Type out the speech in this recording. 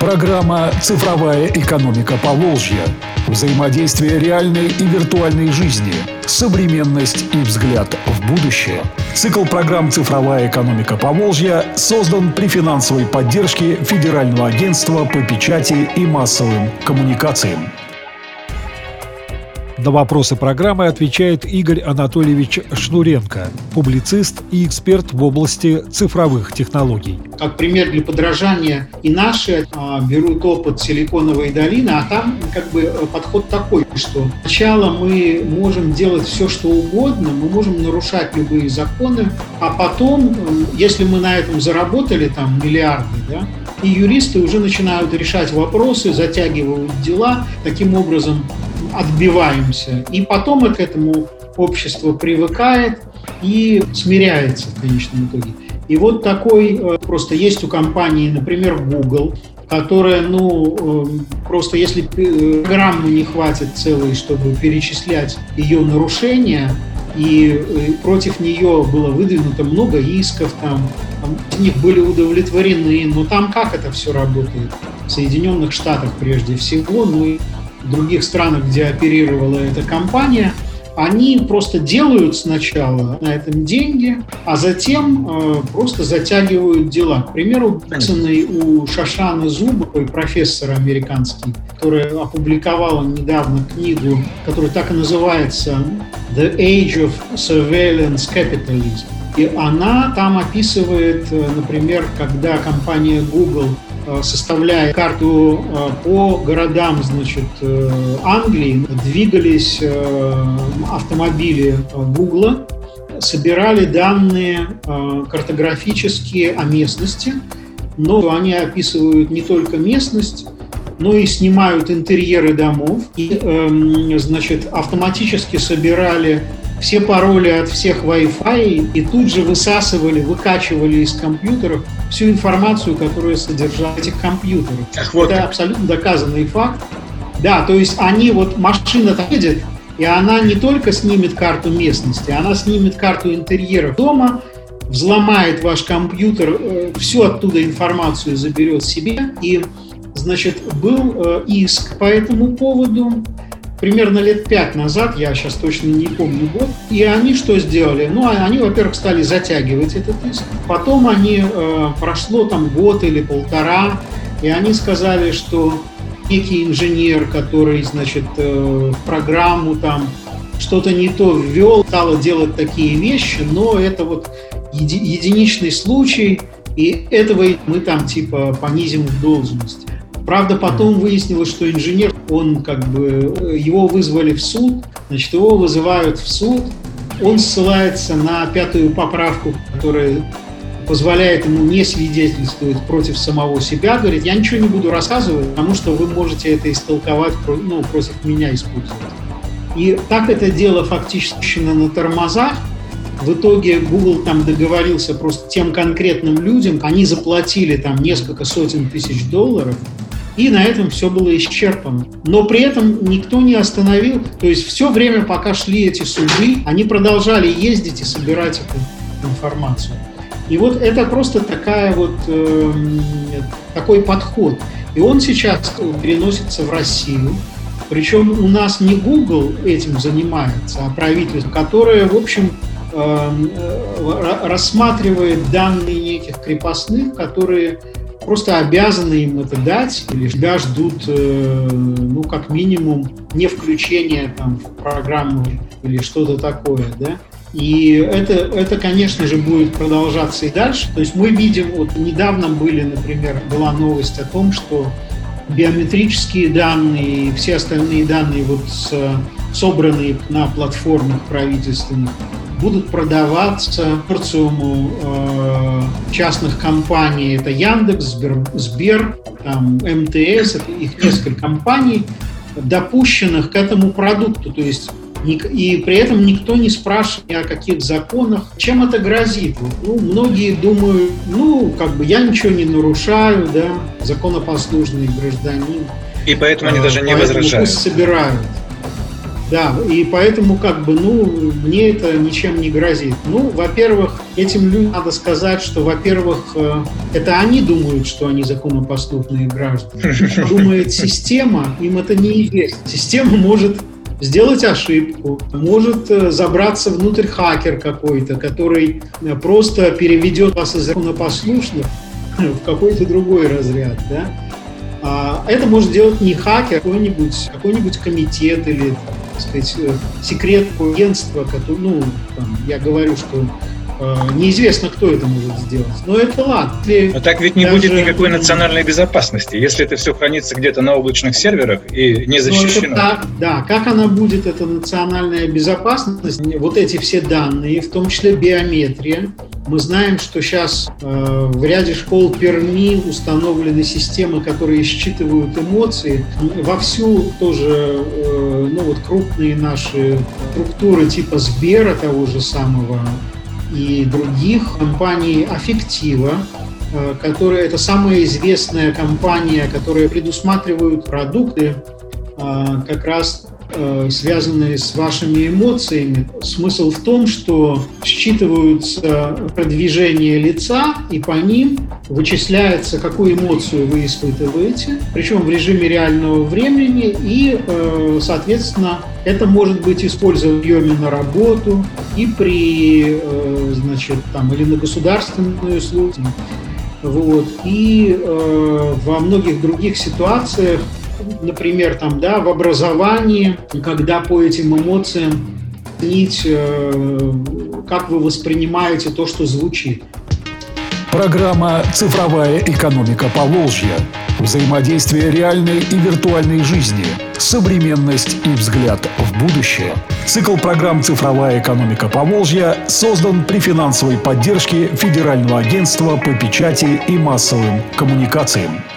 Программа «Цифровая экономика Поволжья». Взаимодействие реальной и виртуальной жизни. Современность и взгляд в будущее. Цикл программ «Цифровая экономика Поволжья» создан при финансовой поддержке Федерального агентства по печати и массовым коммуникациям. На вопросы программы отвечает Игорь Анатольевич Шнуренко, публицист и эксперт в области цифровых технологий. Как пример для подражания и наши берут опыт Силиконовой долины, а там подход такой, что сначала мы можем делать все, что угодно, мы можем нарушать любые законы, а потом, если мы на этом заработали миллиарды, и юристы уже начинают решать вопросы, затягивают дела, таким образом отбиваемся. И потом к этому общество привыкает и смиряется в конечном итоге. И вот такой просто есть у компании, например, Google, которая, просто если программы не хватит целой, чтобы перечислять ее нарушения, и против нее было выдвинуто много исков, из них были удовлетворены, но там как это все работает? В Соединенных Штатах прежде всего, и в других странах, где оперировала эта компания, они просто делают сначала на этом деньги, а затем просто затягивают дела. К примеру, написанный у Шошаны Зубовой, профессора американский, которая опубликовала недавно книгу, которая так и называется «The Age of Surveillance Capitalism». И она там описывает, например, когда компания Google составляя карту по городам, Англии, двигались автомобили Гугла, собирали данные картографические о местности, но они описывают не только местность, но и снимают интерьеры домов, и, автоматически собирали все пароли от всех Wi-Fi и тут же выкачивали из компьютеров всю информацию, которая содержала этих компьютеров. Это абсолютно доказанный факт. Да, то есть машина едет, и она не только снимет карту местности, она снимет карту интерьеров дома, взломает ваш компьютер, всю оттуда информацию заберет себе. И, был иск по этому поводу. Примерно лет 5 назад, я сейчас точно не помню год, и они что сделали? Они, во-первых, стали затягивать этот иск, потом прошло год или полтора, и они сказали, что некий инженер, который, в программу что-то не то ввел, стал делать такие вещи, но это единичный случай, и этого мы понизим в должности. Правда, потом выяснилось, что инженер, его вызвали в суд, его вызывают в суд, он ссылается на 5-ю поправку, которая позволяет ему не свидетельствовать против самого себя, говорит, я ничего не буду рассказывать, потому что вы можете это истолковать, против меня использовать. И так это дело фактически на тормозах. В итоге Google договорился просто тем конкретным людям, они заплатили несколько сотен тысяч $, и на этом все было исчерпано. Но при этом никто не остановил, то есть все время, пока шли эти суды, они продолжали ездить и собирать эту информацию. И это просто такой подход. И он сейчас переносится в Россию. Причем у нас не Google этим занимается, а правительство, которое, в общем, рассматривает данные неких крепостных, которые просто обязаны им это дать, или себя ждут, как минимум, не включения в программу или что-то такое, да. И это, конечно же, будет продолжаться и дальше. То есть мы видим, недавно была новость о том, что биометрические данные и все остальные данные, собранные на платформах правительственных, будут продаваться консорциуму частных компаний. Это Яндекс, Сбер, МТС, это их несколько компаний, допущенных к этому продукту. То есть и при этом никто не спрашивает ни о каких законах. Чем это грозит? Многие думают, я ничего не нарушаю, да, законопослушный гражданин. И поэтому они даже не возражают. Пусть собирают. Да, и поэтому мне это ничем не грозит. Во-первых, этим людям надо сказать, что, во-первых, это они думают, что они законопослушные граждане. Думает система, им это неизвестно. Система может сделать ошибку, может забраться внутрь хакер какой-то, который просто переведет вас из законопослушных в какой-то другой разряд, да? Это может делать не хакер, а какой-нибудь комитет или, так сказать, секретное агентство, я говорю, что неизвестно, кто это может сделать. Но это ладно. Но так ведь не будет никакой национальной безопасности, если это все хранится где-то на облачных серверах и не защищено. Как она будет, эта национальная безопасность? Вот эти все данные, в том числе биометрия. Мы знаем, что сейчас в ряде школ Перми установлены системы, которые считывают эмоции. Вовсю тоже крупные наши структуры типа Сбера того же самого и других, компании Аффектива, которая это самая известная компания, которая предусматривает продукты, как раз связанные с вашими эмоциями. Смысл в том, что считываются продвижения лица, и по ним вычисляется, какую эмоцию вы испытываете, причем в режиме реального времени, и, соответственно, это может быть использовано в приеме на работу и или на государственную службу. И во многих других ситуациях, например, в образовании, когда по этим эмоциям оценить, как вы воспринимаете то, что звучит. Программа «Цифровая экономика Поволжья». Взаимодействие реальной и виртуальной жизни. Современность и взгляд в будущее. Цикл программ «Цифровая экономика Поволжья» создан при финансовой поддержке Федерального агентства по печати и массовым коммуникациям.